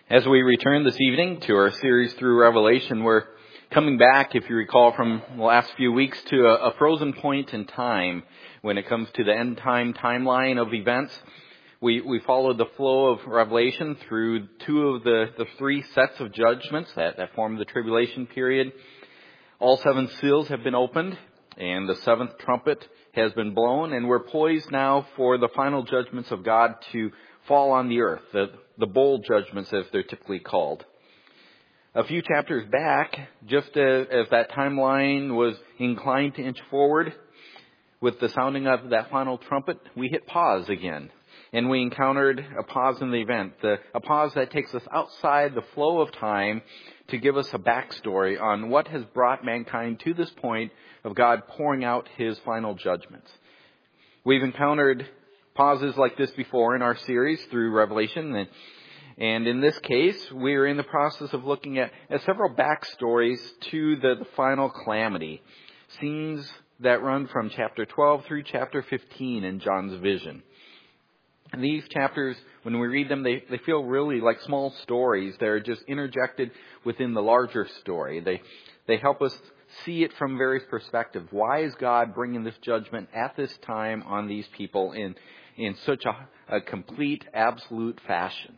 As we return this evening to our series through Revelation, we're coming back, if you recall, from the last few weeks to a frozen point in time when it comes to the end time timeline of events. We followed the flow of Revelation through two of the three sets of judgments that form the tribulation period. All seven seals have been opened, and the seventh trumpet has been blown, and we're poised now for the final judgments of God to fall on the earth, the bowl judgments as they're typically called. A few chapters back, just as that timeline was inclined to inch forward, with the sounding of that final trumpet, we hit pause again. And we encountered a pause in the event, a pause that takes us outside the flow of time to give us a backstory on what has brought mankind to this point of God pouring out His final judgments. We've encountered pauses like this before in our series through Revelation, and in this case, we're in the process of looking at several backstories to the final calamity, scenes that run from chapter 12 through chapter 15 in John's vision. And these chapters, when we read them, they feel really like small stories. They're just interjected within the larger story. They help us see it from various perspectives. Why is God bringing this judgment at this time on these people in such a complete, absolute fashion?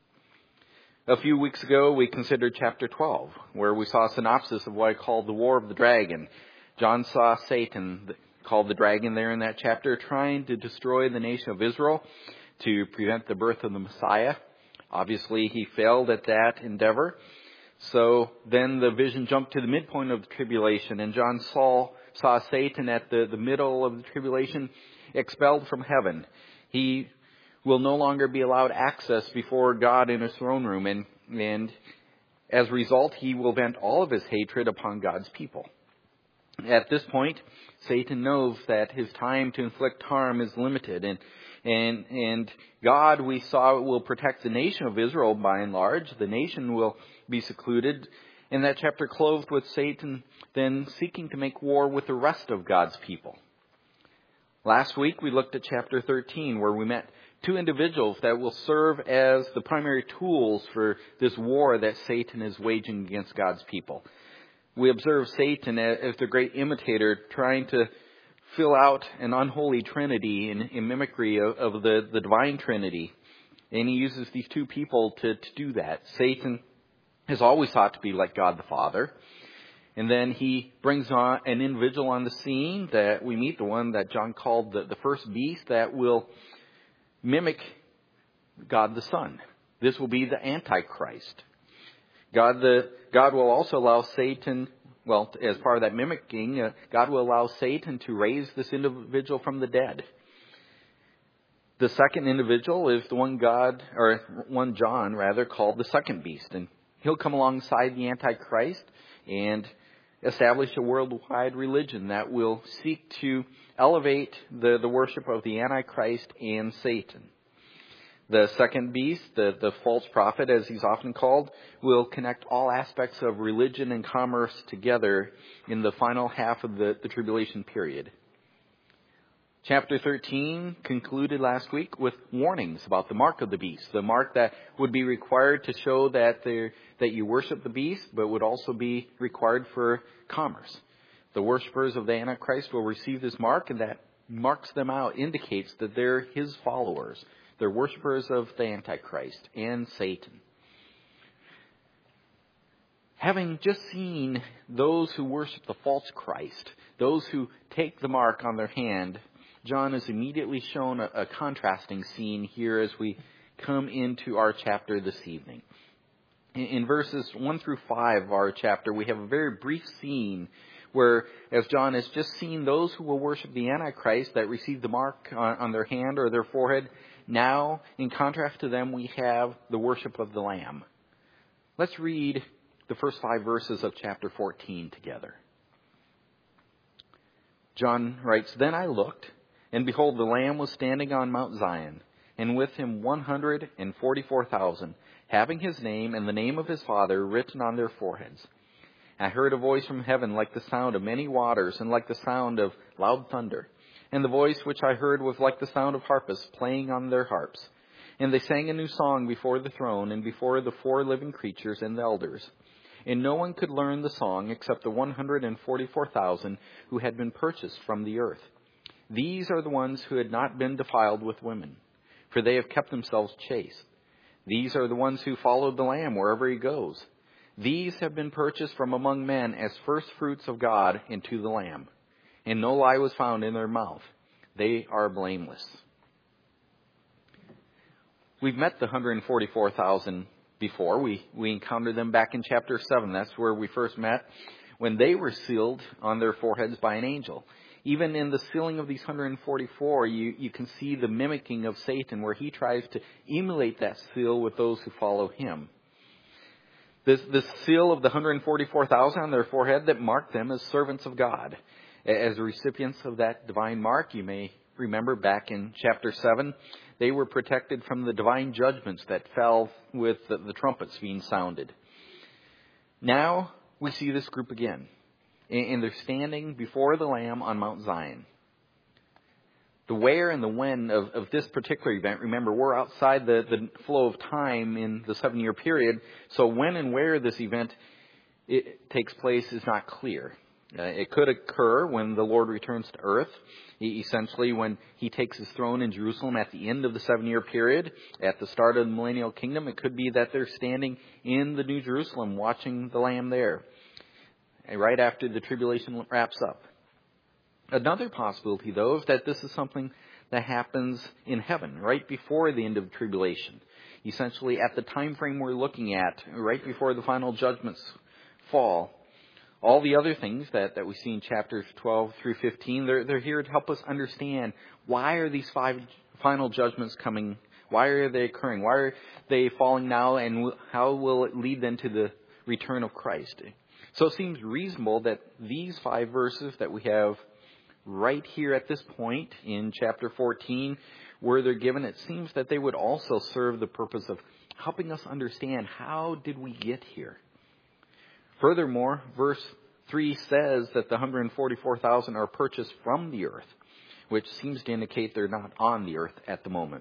A few weeks ago, we considered chapter 12, where we saw a synopsis of what I called the War of the Dragon. John saw Satan, called the dragon there in that chapter, trying to destroy the nation of Israel to prevent the birth of the Messiah. Obviously, he failed at that endeavor. So then the vision jumped to the midpoint of the tribulation, and John saw Satan at the middle of the tribulation, expelled from heaven. He will no longer be allowed access before God in His throne room, and as a result, he will vent all of his hatred upon God's people. At this point, Satan knows that his time to inflict harm is limited, and God, we saw, will protect the nation of Israel by and large. The nation will be secluded. And that chapter closed with Satan then seeking to make war with the rest of God's people. Last week, we looked at chapter 13, where we met two individuals that will serve as the primary tools for this war that Satan is waging against God's people. We observe Satan as the great imitator trying to fill out an unholy trinity in mimicry of the divine trinity. And he uses these two people to do that. Satan is always thought to be like God the Father. And then he brings on an individual on the scene that we meet, the one that John called the first beast, that will mimic God the Son. This will be the Antichrist. God will also allow Satan, well, as part of that mimicking, God will allow Satan to raise this individual from the dead. The second individual is the one John called the second beast. And he'll come alongside the Antichrist and establish a worldwide religion that will seek to elevate the worship of the Antichrist and Satan. The second beast, the false prophet, as he's often called, will connect all aspects of religion and commerce together in the final half of the tribulation period. Chapter 13 concluded last week with warnings about the mark of the beast, the mark that would be required to show that you worship the beast, but would also be required for commerce. The worshippers of the Antichrist will receive this mark, and that marks them out, indicates that they're his followers. They're worshippers of the Antichrist and Satan. Having just seen those who worship the false Christ, those who take the mark on their hand, John is immediately shown a contrasting scene here as we come into our chapter this evening. In verses 1 through 5 of our chapter, we have a very brief scene where, as John has just seen those who will worship the Antichrist that receive the mark on their hand or their forehead, now, in contrast to them, we have the worship of the Lamb. Let's read the first 5 verses of chapter 14 together. John writes, "Then I looked, and behold, the Lamb was standing on Mount Zion, and with him 144,000, having his name and the name of his Father written on their foreheads. I heard a voice from heaven like the sound of many waters, and like the sound of loud thunder. And the voice which I heard was like the sound of harpists playing on their harps. And they sang a new song before the throne and before the 4 living creatures and the elders. And no one could learn the song except the 144,000 who had been purchased from the earth. These are the ones who had not been defiled with women, for they have kept themselves chaste. These are the ones who followed the Lamb wherever he goes. These have been purchased from among men as first fruits of God and to the Lamb. And no lie was found in their mouth. They are blameless. We've met the 144,000 before. We encountered them back in chapter 7. That's where we first met, when they were sealed on their foreheads by an angel. Even in the sealing of these 144, you can see the mimicking of Satan, where he tries to emulate that seal with those who follow him. This seal of the 144,000 on their forehead that marked them as servants of God. As recipients of that divine mark, you may remember back in chapter 7, they were protected from the divine judgments that fell with the trumpets being sounded. Now we see this group again, and they're standing before the Lamb on Mount Zion. The where and the when of this particular event, remember, we're outside the flow of time in the 7-year period, so when and where this event takes place is not clear. It could occur when the Lord returns to earth, essentially when he takes his throne in Jerusalem at the end of the 7-year period, at the start of the millennial kingdom. It could be that they're standing in the New Jerusalem watching the Lamb there, right after the tribulation wraps up. Another possibility, though, is that this is something that happens in heaven, right before the end of the tribulation. Essentially, at the time frame we're looking at, right before the final judgments fall. All the other things that we see in chapters 12 through 15, they're here to help us understand, why are these 5 final judgments coming? Why are they occurring? Why are they falling now? And how will it lead then to the return of Christ? So it seems reasonable that these 5 verses that we have right here at this point in chapter 14, where they're given, it seems that they would also serve the purpose of helping us understand, how did we get here? Furthermore, verse 3 says that the 144,000 are purchased from the earth, which seems to indicate they're not on the earth at the moment.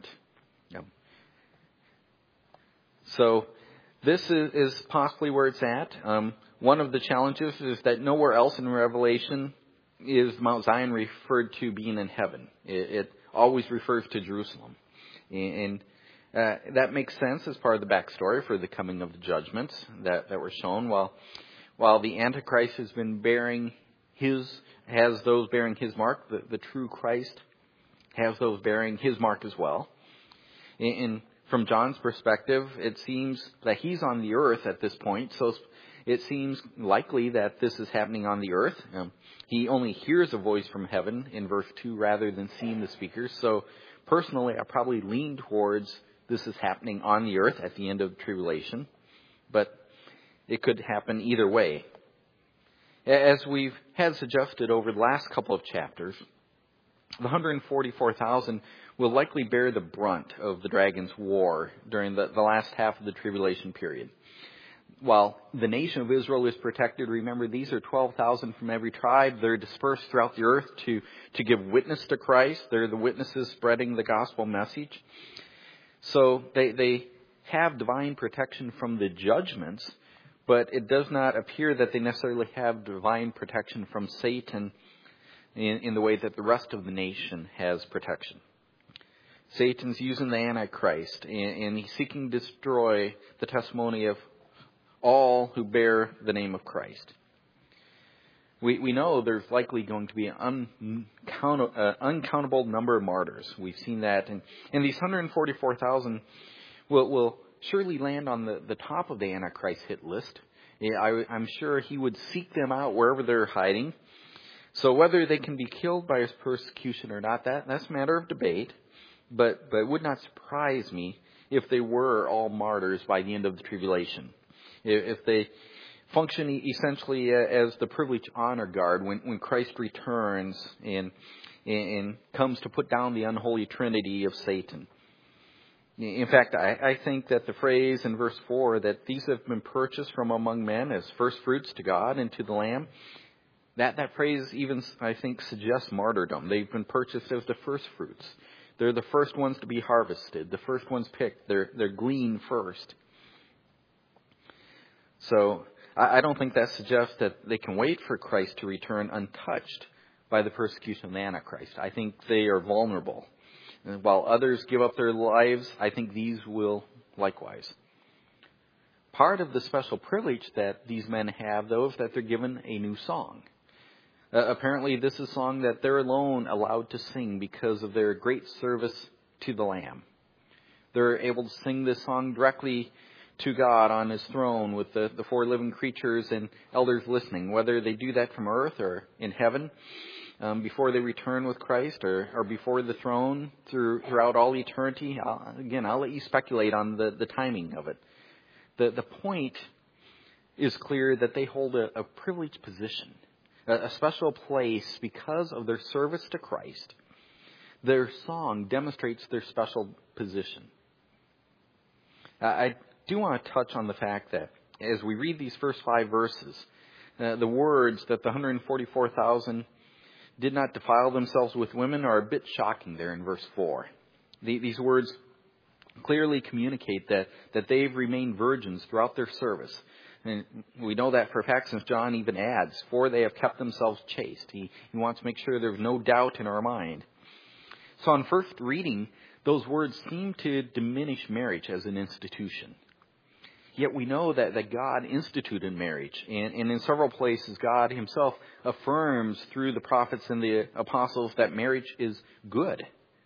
So this is possibly where it's at. One of the challenges is that nowhere else in Revelation is Mount Zion referred to being in heaven. It always refers to Jerusalem. And that makes sense as part of the backstory for the coming of the judgments that were shown. While the Antichrist has those bearing his mark, the true Christ has those bearing his mark as well. And from John's perspective, it seems that he's on the earth at this point, so it seems likely that this is happening on the earth. He only hears a voice from heaven in verse 2 rather than seeing the speakers. So personally, I probably lean towards this is happening on the earth at the end of the tribulation. But it could happen either way. As we've had suggested over the last couple of chapters, the 144,000 will likely bear the brunt of the dragon's war during the last half of the tribulation period. While the nation of Israel is protected, remember, these are 12,000 from every tribe. They're dispersed throughout the earth to give witness to Christ. They're the witnesses spreading the gospel message. So they have divine protection from the judgments, but it does not appear that they necessarily have divine protection from Satan in the way that the rest of the nation has protection. Satan's using the Antichrist, and he's seeking to destroy the testimony of all who bear the name of Christ. We know there's likely going to be an uncountable number of martyrs. We've seen that. And these 144,000 will surely land on the top of the Antichrist hit list. I'm sure he would seek them out wherever they're hiding. So whether they can be killed by his persecution or not, that's a matter of debate. But it would not surprise me if they were all martyrs by the end of the tribulation. If they function essentially as the privileged honor guard when Christ returns and comes to put down the unholy trinity of Satan. In fact, I think that the phrase in verse 4 that these have been purchased from among men as first fruits to God and to the Lamb, that phrase even, I think, suggests martyrdom. They've been purchased as the first fruits. They're the first ones to be harvested, the first ones picked. They're gleaned first. So I don't think that suggests that they can wait for Christ to return untouched by the persecution of the Antichrist. I think they are vulnerable. And while others give up their lives, I think these will likewise. Part of the special privilege that these men have, though, is that they're given a new song. Apparently, this is a song that they're alone allowed to sing because of their great service to the Lamb. They're able to sing this song directly to God on His throne with the four living creatures and elders listening, whether they do that from earth or in heaven before they return with Christ or before the throne throughout all eternity. I'll let you speculate on the timing of it. The point is clear that they hold a privileged position, a special place because of their service to Christ. Their song demonstrates their special position. I do want to touch on the fact that as we read these first 5 verses, the words that the 144,000 did not defile themselves with women are a bit shocking there in verse 4. These words clearly communicate that they've remained virgins throughout their service. And we know that for a fact since John even adds, for they have kept themselves chaste. He wants to make sure there's no doubt in our mind. So on first reading, those words seem to diminish marriage as an institution. Yet we know that God instituted marriage. And in several places, God Himself affirms through the prophets and the apostles that marriage is good.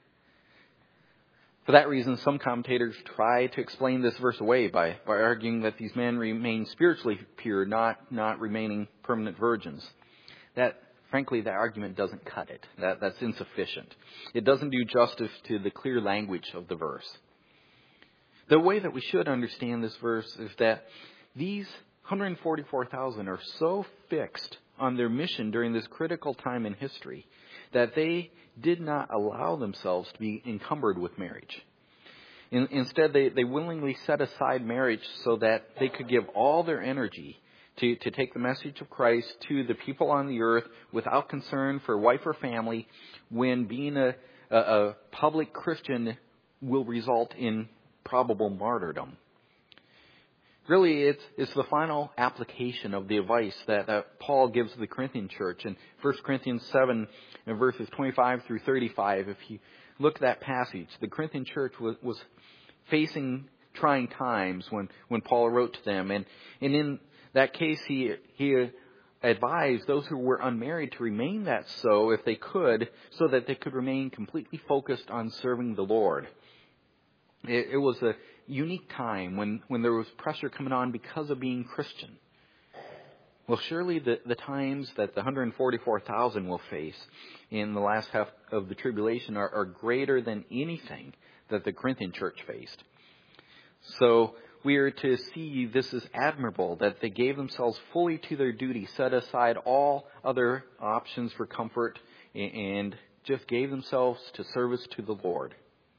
For that reason, some commentators try to explain this verse away by arguing that these men remain spiritually pure, not remaining permanent virgins. Frankly, that argument doesn't cut it. That's insufficient. It doesn't do justice to the clear language of the verse. The way that we should understand this verse is that these 144,000 are so fixed on their mission during this critical time in history that they did not allow themselves to be encumbered with marriage. Instead, they willingly set aside marriage so that they could give all their energy to take the message of Christ to the people on the earth without concern for wife or family, when being a public Christian will result in probable martyrdom. Really, it's the final application of the advice that Paul gives to the Corinthian church in 1 Corinthians 7 and verses 25 through 35. If you look at that passage, the Corinthian church was facing trying times when Paul wrote to them. And in that case, he advised those who were unmarried to remain that so if they could, so that they could remain completely focused on serving the Lord. It was a unique time when there was pressure coming on because of being Christian. Well, surely the times that the 144,000 will face in the last half of the tribulation are greater than anything that the Corinthian church faced. So we are to see this as admirable, that they gave themselves fully to their duty, set aside all other options for comfort, and just gave themselves to service to the Lord.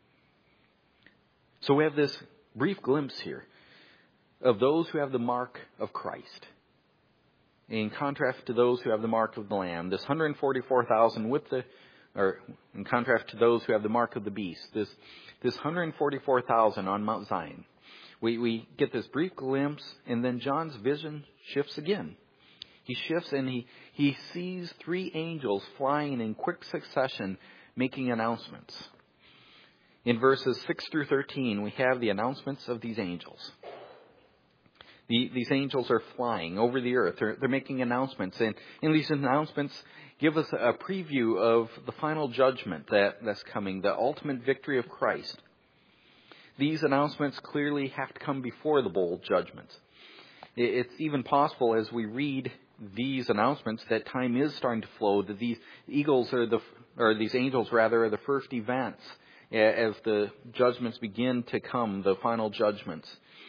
So we have this brief glimpse here of those who have the mark of Christ, in contrast to those who have the mark of the Lamb. This 144,000 in contrast to those who have the mark of the beast. This 144,000 on Mount Zion. We get this brief glimpse, and then John's vision shifts again. He shifts and he sees 3 angels flying in quick succession, making announcements. In verses 6 through 13, we have the announcements of these angels. These angels are flying over the earth. They're making announcements. And these announcements give us a preview of the final judgment that's coming, the ultimate victory of Christ. These announcements clearly have to come before the bowl judgments. It's even possible as we read these announcements that time is starting to flow, that these angels are the first events as the judgments begin to come, the final judgments.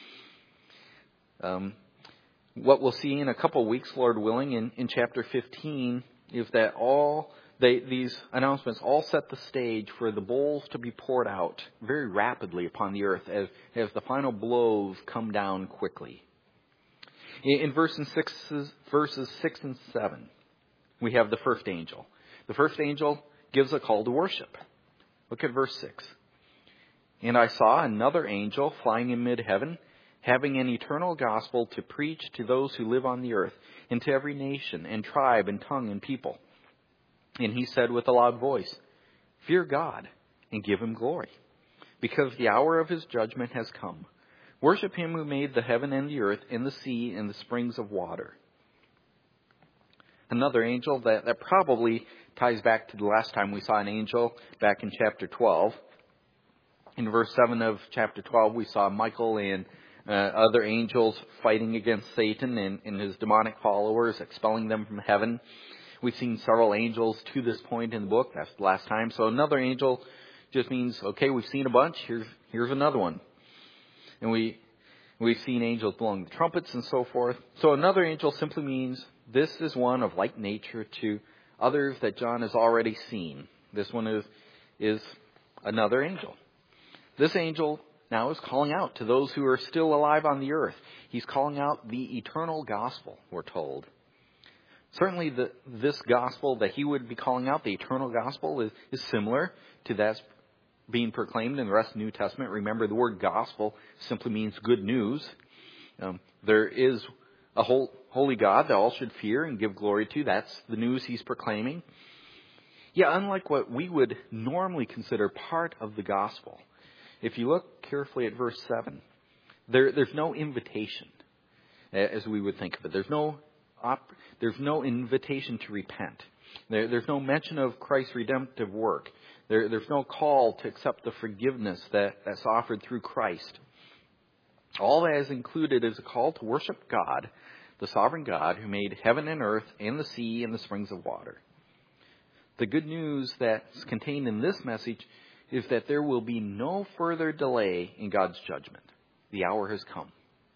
What we'll see in a couple of weeks, Lord willing, in chapter 15, is that these announcements all set the stage for the bowls to be poured out very rapidly upon the earth as the final blows come down quickly. In verses 6 and 7, we have the first angel. The first angel gives a call to worship. Look at verse 6. And I saw another angel flying in mid-heaven, having an eternal gospel to preach to those who live on the earth, and to every nation and tribe and tongue and people. And he said with a loud voice, Fear God and give him glory, because the hour of his judgment has come. Worship him who made the heaven and the earth and the sea and the springs of water. Another angel that probably ties back to the last time we saw an angel back in chapter 12. In verse 7 of chapter 12, we saw Michael and other angels fighting against Satan and his demonic followers, expelling them from heaven. We've seen several angels to this point in the book. That's the last time. So another angel just means, okay, we've seen a bunch. Here's another one. And we've seen angels blowing the trumpets and so forth. So another angel simply means this is one of like nature to others that John has already seen. This one is another angel. This angel now is calling out to those who are still alive on the earth. He's calling out the eternal gospel, we're told. Certainly this gospel that he would be calling out, the eternal gospel, is similar to that being proclaimed in the rest of the New Testament. Remember, the word gospel simply means good news. There is a holy God that all should fear and give glory to. That's the news he's proclaiming. Yeah, unlike what we would normally consider part of the gospel, if you look carefully at verse 7, there's no invitation, as we would think of it. There's no invitation to repent. There's no mention of Christ's redemptive work. There's no call to accept the forgiveness that's offered through Christ. All that is included is a call to worship God, the sovereign God who made heaven and earth and the sea and the springs of water. The good news that's contained in this message is that there will be no further delay in God's judgment. The hour has come.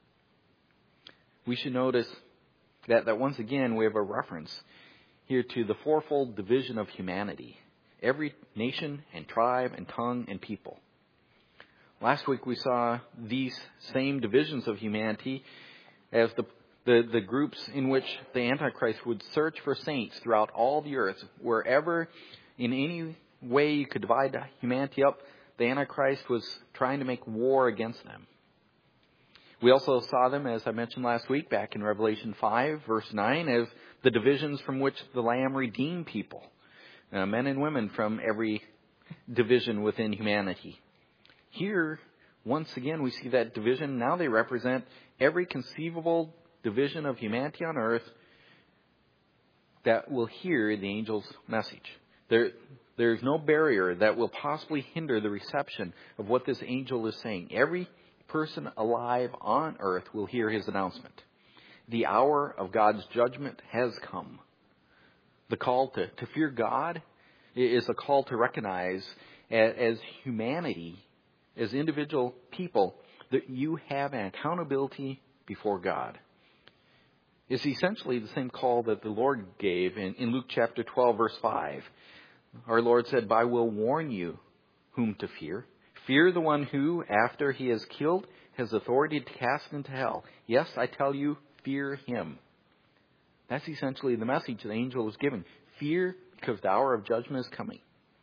We should notice that once again we have a reference here to the fourfold division of humanity. Every nation and tribe and tongue and people. Last week we saw these same divisions of humanity as the groups in which the Antichrist would search for saints throughout all the earth. Wherever in any way you could divide humanity up, the Antichrist was trying to make war against them. We also saw them, as I mentioned last week, back in Revelation 5, verse 9, as the divisions from which the Lamb redeemed people. Men and women from every division within humanity. Here, once again, we see that division. Now they represent every conceivable division of humanity on earth that will hear the angel's message. There's no barrier that will possibly hinder the reception of what this angel is saying. Every person alive on earth will hear his announcement. The hour of God's judgment has come. The call to fear God is a call to recognize as humanity, as individual people, that you have an accountability before God. It's essentially the same call that the Lord gave in Luke chapter 12, verse 5. Our Lord said, I will warn you whom to fear. Fear the one who, after he is killed, has authority to cast into hell. Yes, I tell you, fear him. That's essentially the message the angel was giving. Fear, because the hour of judgment is coming.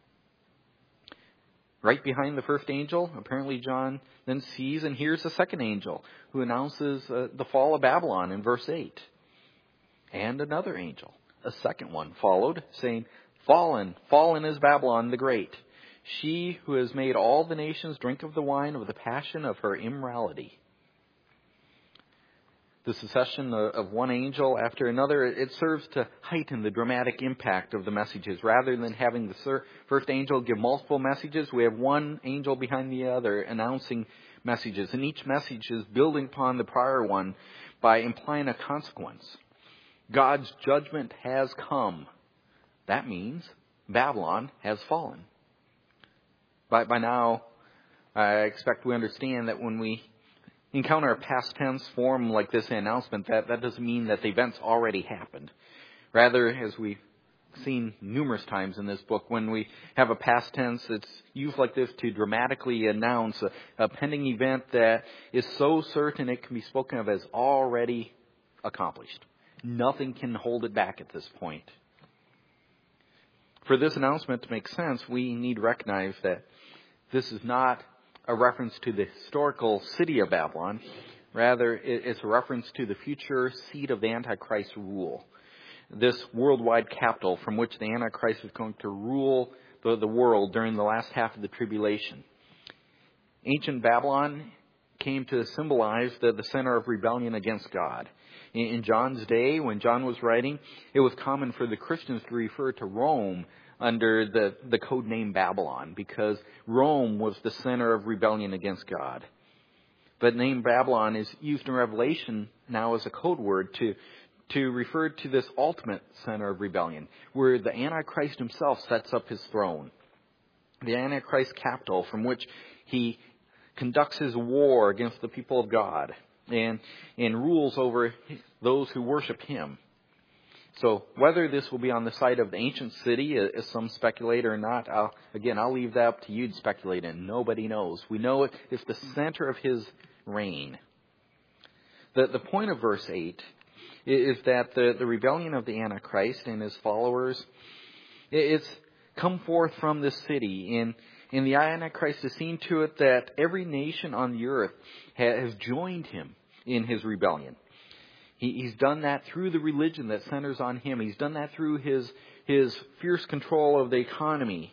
Right behind the first angel, apparently John then sees and hears the second angel, who announces the fall of Babylon in verse 8. And another angel, a second one, followed, saying, Fallen, fallen is Babylon the Great, she who has made all the nations drink of the wine of the passion of her immorality. The succession of one angel after another, it serves to heighten the dramatic impact of the messages. Rather than having the first angel give multiple messages, we have one angel behind the other announcing messages. And each message is building upon the prior one by implying a consequence. God's judgment has come. That means Babylon has fallen. By now, I expect we understand that when we encounter a past tense form like this announcement, that doesn't mean that the event's already happened. Rather, as we've seen numerous times in this book, when we have a past tense, it's used like this to dramatically announce a pending event that is so certain it can be spoken of as already accomplished. Nothing can hold it back at this point. For this announcement to make sense, we need to recognize that this is not a reference to the historical city of Babylon. Rather, it's a reference to the future seat of the Antichrist rule. This worldwide capital from which the Antichrist is going to rule the world during the last half of the tribulation. Ancient Babylon came to symbolize the center of rebellion against God. In John's day, when John was writing, it was common for the Christians to refer to Rome under the code name Babylon, because Rome was the center of rebellion against God. But the name Babylon is used in Revelation now as a code word to refer to this ultimate center of rebellion, where the Antichrist himself sets up his throne. The Antichrist capital from which he conducts his war against the people of God and rules over those who worship him. So whether this will be on the site of the ancient city, as some speculate or not, I'll leave that up to you to speculate, and nobody knows. We know it's the center of his reign. The point of verse 8 is that the rebellion of the Antichrist and his followers, it's come forth from this city, and the Antichrist has seen to it that every nation on the earth has joined him in his rebellion. He's done that through the religion that centers on him. He's done that through his fierce control of the economy.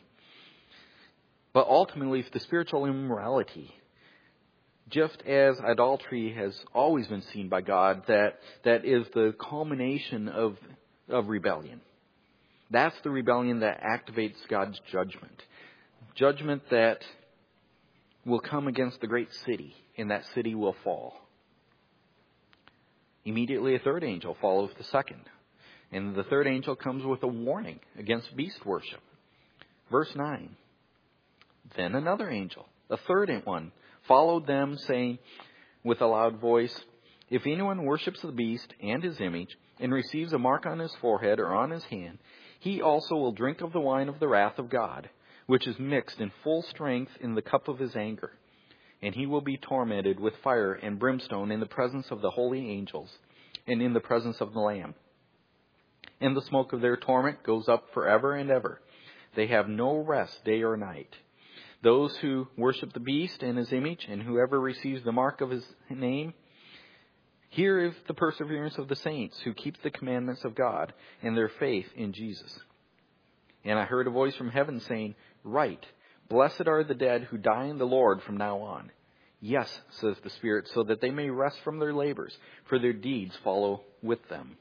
But ultimately, it's the spiritual immorality. Just as idolatry has always been seen by God, that is the culmination of rebellion. That's the rebellion that activates God's judgment. Judgment that will come against the great city, and that city will fall. Immediately a third angel follows the second. And the third angel comes with a warning against beast worship. Verse 9. Then another angel, a third one, followed them, saying with a loud voice, "If anyone worships the beast and his image, and receives a mark on his forehead or on his hand, he also will drink of the wine of the wrath of God, which is mixed in full strength in the cup of his anger. And he will be tormented with fire and brimstone in the presence of the holy angels and in the presence of the Lamb. And the smoke of their torment goes up forever and ever. They have no rest day or night. Those who worship the beast and his image, and whoever receives the mark of his name, here is the perseverance of the saints who keep the commandments of God and their faith in Jesus. And I heard a voice from heaven saying, 'Write, blessed are the dead who die in the Lord from now on.' 'Yes,' says the Spirit, 'so that they may rest from their labors, for their deeds follow with them.'"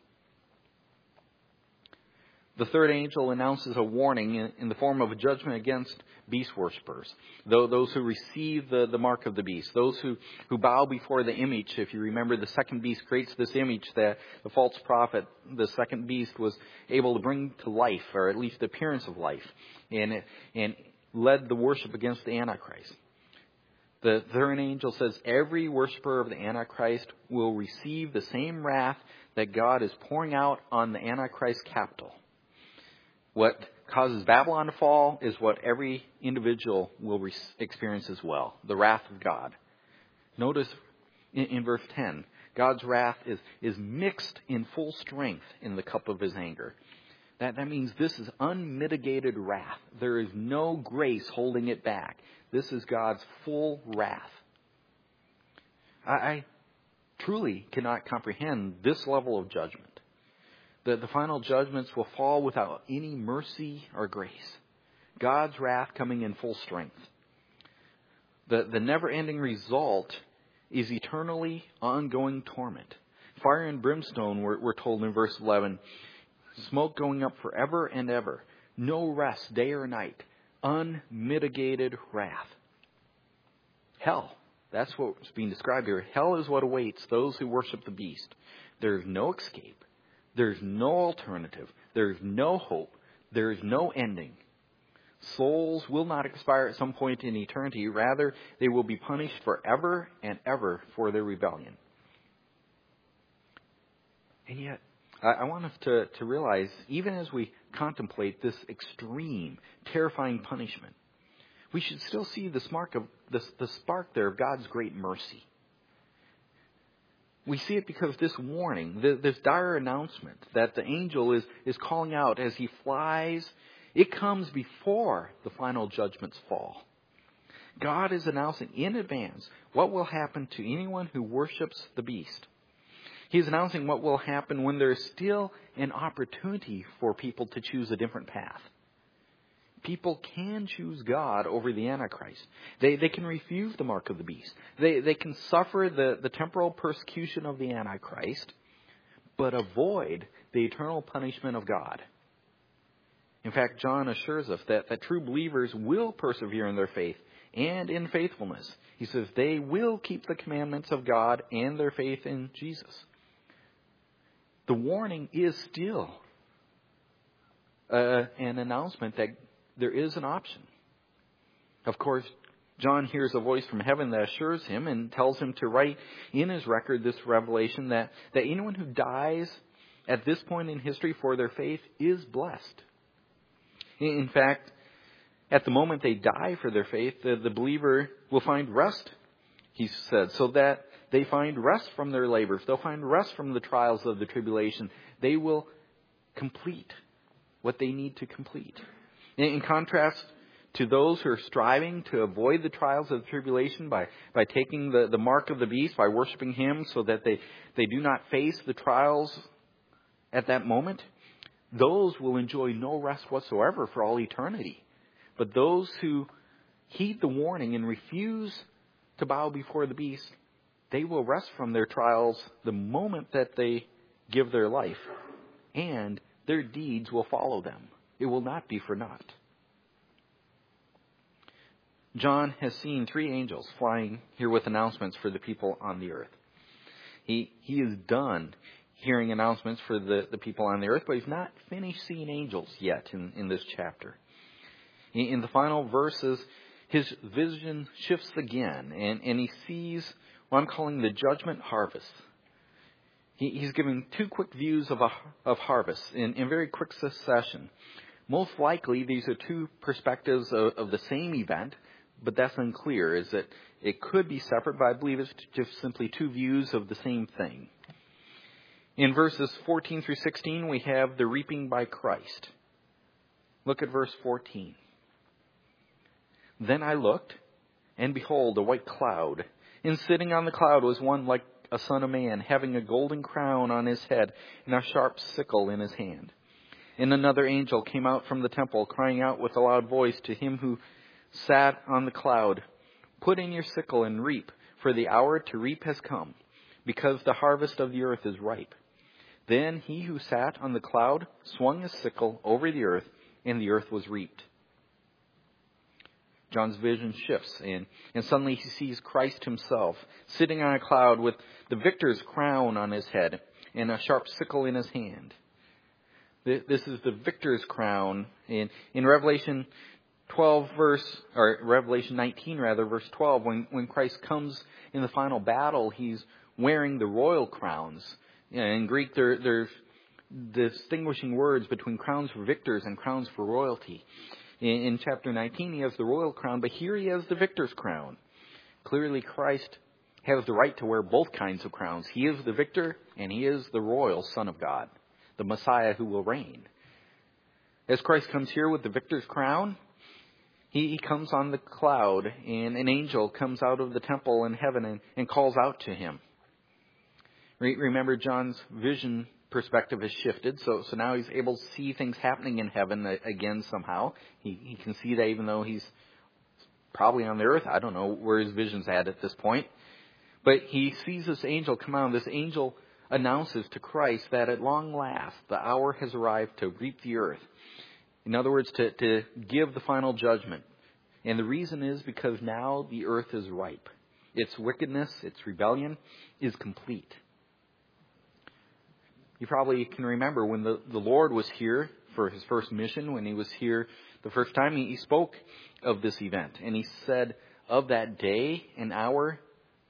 The third angel announces a warning in the form of a judgment against beast worshippers, those who receive the mark of the beast, those who bow before the image. If you remember, the second beast creates this image that the false prophet, the second beast, was able to bring to life, or at least the appearance of life, and led the worship against the Antichrist. The third angel says every worshiper of the Antichrist will receive the same wrath that God is pouring out on the Antichrist capital. What causes Babylon to fall is what every individual will experience as well, the wrath of God. Notice in verse 10, God's wrath is mixed in full strength in the cup of his anger. That means this is unmitigated wrath. There is no grace holding it back. This is God's full wrath. I truly cannot comprehend this level of judgment. The final judgments will fall without any mercy or grace. God's wrath coming in full strength. The never-ending result is eternally ongoing torment. Fire and brimstone, we're told in verse 11, smoke going up forever and ever, no rest day or night, unmitigated wrath. Hell, that's what's being described here. Hell is what awaits those who worship the beast. There's no escape. There's no alternative. There's no hope. There is no ending. Souls will not expire at some point in eternity. Rather, they will be punished forever and ever for their rebellion. And yet, I want us to realize, even as we contemplate this extreme, terrifying punishment, we should still see the spark there of God's great mercy. We see it because this warning, this dire announcement that the angel is calling out as he flies It comes before the final judgments fall. God is announcing in advance what will happen to anyone who worships the beast. He's announcing what will happen when there is still an opportunity for people to choose a different path. People can choose God over the Antichrist. They can refuse the mark of the beast. They can suffer the temporal persecution of the Antichrist, but avoid the eternal punishment of God. In fact, John assures us that true believers will persevere in their faith and in faithfulness. He says they will keep the commandments of God and their faith in Jesus. The warning is still an announcement that there is an option. Of course, John hears a voice from heaven that assures him and tells him to write in his record this revelation that anyone who dies at this point in history for their faith is blessed. In fact, at the moment they die for their faith, the believer will find rest, he said, so that they find rest from their labors. They'll find rest from the trials of the tribulation. They will complete what they need to complete. In contrast to those who are striving to avoid the trials of the tribulation by taking the mark of the beast, by worshiping him so that they do not face the trials at that moment, those will enjoy no rest whatsoever for all eternity. But those who heed the warning and refuse to bow before the beast, they will rest from their trials the moment that they give their life, and their deeds will follow them. It will not be for naught. John has seen 3 angels flying here with announcements for the people on the earth. He is done hearing announcements for the people on the earth, but he's not finished seeing angels yet in this chapter. In the final verses, his vision shifts again, and he sees what I'm calling the judgment harvest. He's giving 2 quick views of harvest in very quick succession. Most likely, these are 2 perspectives of the same event, but that's unclear. Is that it could be separate, but I believe it's just simply 2 views of the same thing. In verses 14 through 16, we have the reaping by Christ. Look at verse 14. Then I looked, and behold, a white cloud. And sitting on the cloud was one like a son of man, having a golden crown on his head and a sharp sickle in his hand. And another angel came out from the temple, crying out with a loud voice to him who sat on the cloud, "Put in your sickle and reap, for the hour to reap has come, because the harvest of the earth is ripe." Then he who sat on the cloud swung his sickle over the earth, and the earth was reaped. John's vision shifts, and suddenly he sees Christ himself sitting on a cloud with the victor's crown on his head and a sharp sickle in his hand. This is the victor's crown. In Revelation 19 verse 12, when Christ comes in the final battle, he's wearing the royal crowns. In Greek, there's distinguishing words between crowns for victors and crowns for royalty. In chapter 19, he has the royal crown, but here he has the victor's crown. Clearly, Christ has the right to wear both kinds of crowns. He is the victor, and he is the royal Son of God, the Messiah who will reign. As Christ comes here with the victor's crown, he comes on the cloud, and an angel comes out of the temple in heaven and calls out to him. Remember, John's vision perspective has shifted, so now he's able to see things happening in heaven again somehow. He can see that even though he's probably on the earth. I don't know where his vision's at this point. But he sees this angel come out, and this angel announces to Christ that at long last the hour has arrived to reap the earth. In other words, to give the final judgment. And the reason is because now the earth is ripe. Its wickedness, its rebellion is complete. You probably can remember when the Lord was here for his first mission, when he was here the first time, he spoke of this event. And he said, of that day and hour,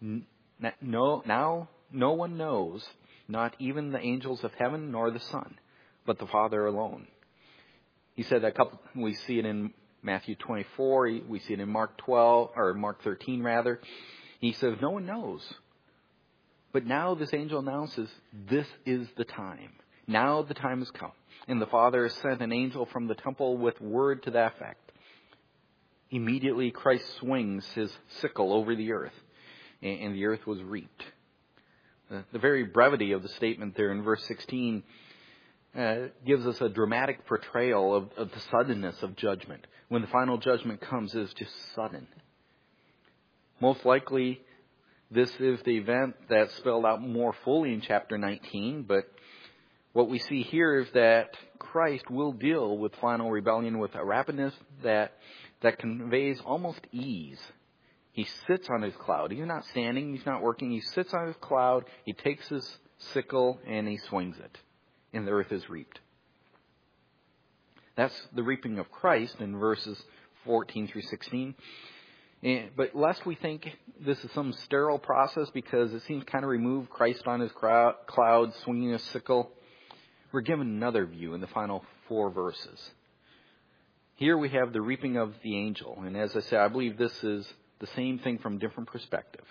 now no one knows, not even the angels of heaven nor the Son, but the Father alone. He said that we see it in Matthew 24, we see it in Mark 13 rather. He says, no one knows. But now this angel announces, this is the time. Now the time has come. And the Father has sent an angel from the temple with word to that effect. Immediately Christ swings his sickle over the earth, and the earth was reaped. The very brevity of the statement there in verse 16 gives us a dramatic portrayal of the suddenness of judgment. When the final judgment comes, it is just sudden. Most likely, this is the event that's spelled out more fully in chapter 19, but what we see here is that Christ will deal with final rebellion with a rapidness that conveys almost ease. He sits on his cloud. He's not standing. He's not working. He sits on his cloud. He takes his sickle and he swings it. And the earth is reaped. That's the reaping of Christ in verses 14 through 16. But lest we think this is some sterile process because it seems kind of removed, Christ on his cloud swinging a sickle, we're given another view in the final 4 verses. Here we have the reaping of the angel. And as I said, I believe this is the same thing from a different perspective.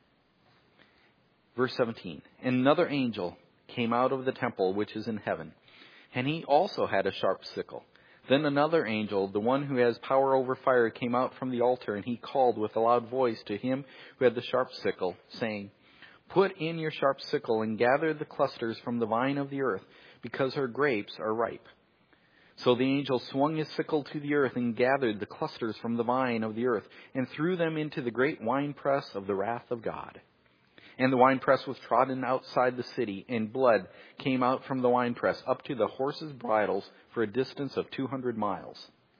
Verse 17. And another angel came out of the temple which is in heaven, and he also had a sharp sickle. Then another angel, the one who has power over fire, came out from the altar, and he called with a loud voice to him who had the sharp sickle, saying, Put in your sharp sickle and gather the clusters from the vine of the earth, because her grapes are ripe. So the angel swung his sickle to the earth and gathered the clusters from the vine of the earth and threw them into the great winepress of the wrath of God. And the winepress was trodden outside the city, and blood came out from the winepress up to the horses' bridles for a distance of 200 miles.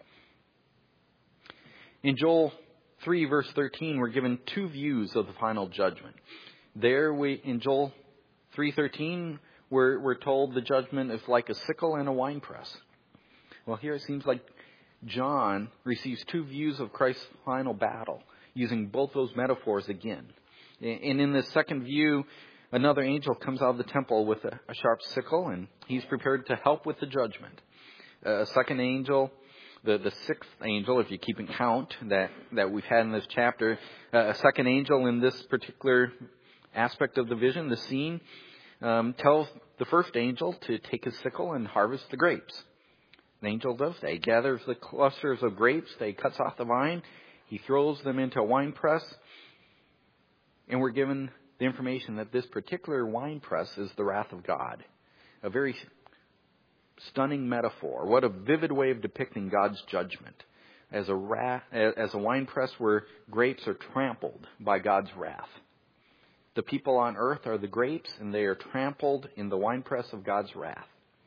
In Joel 3, verse 13, we're given 2 views of the final judgment. In Joel 3:13, we're told the judgment is like a sickle and a winepress. Well, here it seems like John receives 2 views of Christ's final battle, using both those metaphors again. And in this second view, another angel comes out of the temple with a sharp sickle, and he's prepared to help with the judgment. A second angel, the 6th angel, if you keep in count, that we've had in this chapter, a second angel in this particular aspect of the vision, the scene, tells the first angel to take his sickle and harvest the grapes. The angel does that. He gathers the clusters of grapes, he cuts off the vine, he throws them into a winepress, and we're given the information that this particular winepress is the wrath of God. A very stunning metaphor. What a vivid way of depicting God's judgment. As a winepress where grapes are trampled by God's wrath. The people on earth are the grapes, and they are trampled in the winepress of God's wrath.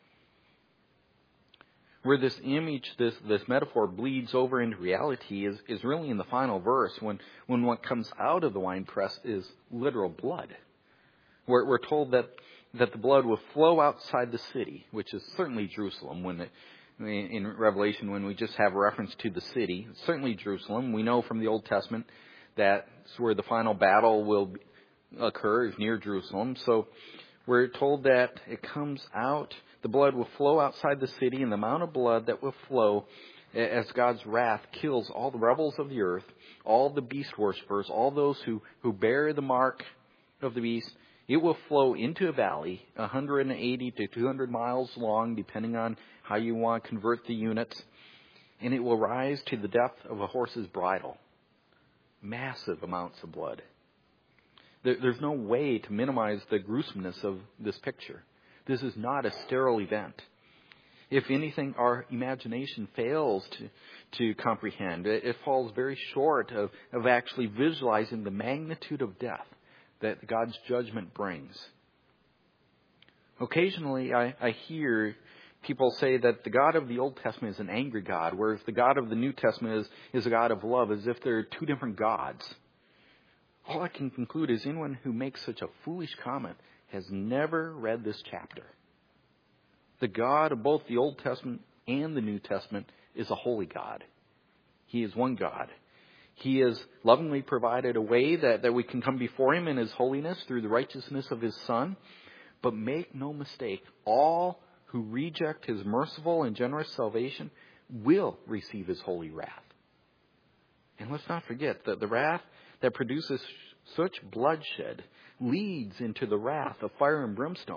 Where this image, this metaphor bleeds over into reality is really in the final verse when what comes out of the winepress is literal blood. We're told that the blood will flow outside the city, which is certainly Jerusalem. In Revelation, when we just have reference to the city, it's certainly Jerusalem. We know from the Old Testament that's where the final battle will occur, is near Jerusalem. So we're told that it comes out. The blood will flow outside the city, and the amount of blood that will flow as God's wrath kills all the rebels of the earth, all the beast worshippers, all those who bear the mark of the beast. It will flow into a valley 180 to 200 miles long, depending on how you want to convert the units. And it will rise to the depth of a horse's bridle. Massive amounts of blood. There's no way to minimize the gruesomeness of this picture. This is not a sterile event. If anything, our imagination fails to comprehend. It falls very short of actually visualizing the magnitude of death that God's judgment brings. Occasionally, I hear people say that the God of the Old Testament is an angry God, whereas the God of the New Testament is a God of love, as if they're 2 different gods. All I can conclude is anyone who makes such a foolish comment has never read this chapter. The God of both the Old Testament and the New Testament is a holy God. He is one God. He has lovingly provided a way that we can come before Him in His holiness through the righteousness of His Son. But make no mistake, all who reject His merciful and generous salvation will receive His holy wrath. And let's not forget that the wrath that produces such bloodshed leads into the wrath of fire and brimstone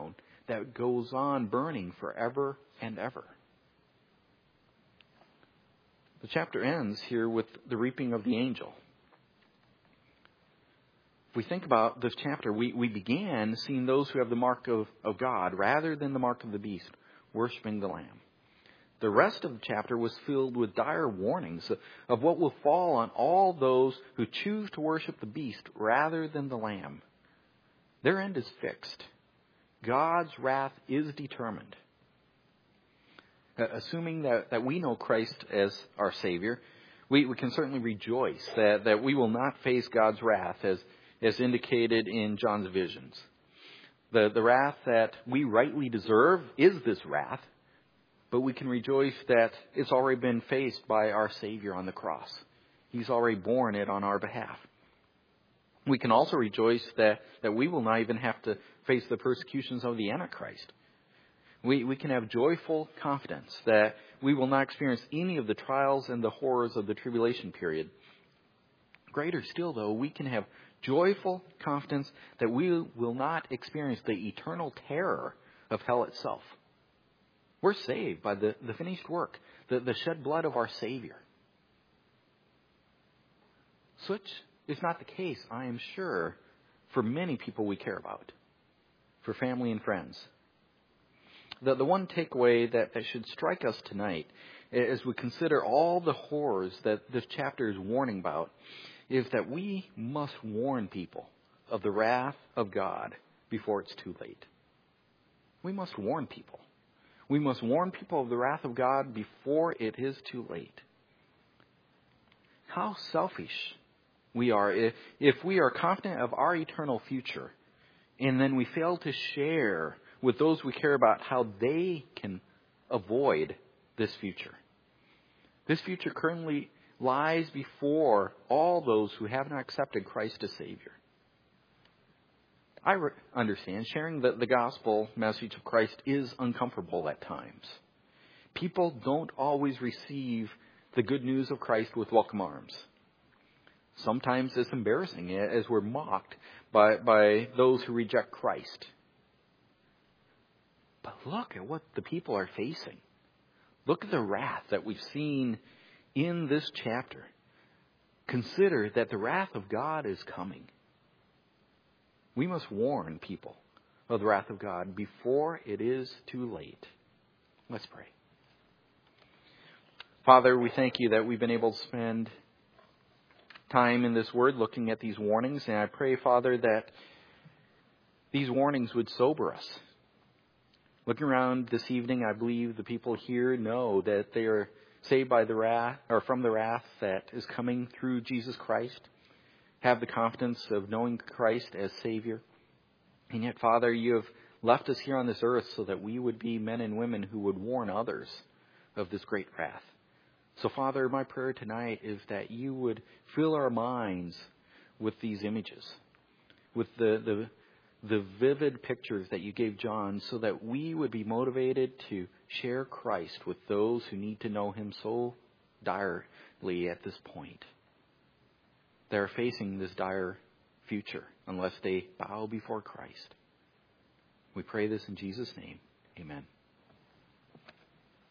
that goes on burning forever and ever. The chapter ends here with the reaping of the angel. If we think about this chapter, we began seeing those who have the mark of God rather than the mark of the beast, worshiping the Lamb. The rest of the chapter was filled with dire warnings of what will fall on all those who choose to worship the beast rather than the Lamb. Their end is fixed. God's wrath is determined. Assuming that we know Christ as our Savior, we can certainly rejoice that we will not face God's wrath as indicated in John's visions. The wrath that we rightly deserve is this wrath, but we can rejoice that it's already been faced by our Savior on the cross. He's already borne it on our behalf. We can also rejoice that we will not even have to face the persecutions of the Antichrist. We can have joyful confidence that we will not experience any of the trials and the horrors of the tribulation period. Greater still, though, we can have joyful confidence that we will not experience the eternal terror of hell itself. We're saved by the finished work, the shed blood of our Savior. Such is not the case, I am sure, for many people we care about, for family and friends. The one takeaway that should strike us tonight as we consider all the horrors that this chapter is warning about is that we must warn people of the wrath of God before it's too late. We must warn people. We must warn people of the wrath of God before it is too late. How selfish we are if we are confident of our eternal future and then we fail to share with those we care about how they can avoid this future. This future currently lies before all those who have not accepted Christ as Savior. I understand sharing the gospel message of Christ is uncomfortable at times. People don't always receive the good news of Christ with welcome arms. Sometimes it's embarrassing as we're mocked by those who reject Christ. But look at what the people are facing. Look at the wrath that we've seen in this chapter. Consider that the wrath of God is coming. We must warn people of the wrath of God before it is too late. Let's pray. Father, we thank you that we've been able to spend time in this word looking at these warnings. And I pray, Father, that these warnings would sober us. Looking around this evening, I believe the people here know that they are saved by the wrath, or from the wrath that is coming through Jesus Christ. Have the confidence of knowing Christ as Savior. And yet, Father, you have left us here on this earth so that we would be men and women who would warn others of this great wrath. So, Father, my prayer tonight is that you would fill our minds with these images, with the vivid pictures that you gave John, so that we would be motivated to share Christ with those who need to know him so direly at this point. They're facing this dire future unless they bow before Christ. We pray this in Jesus' name. Amen.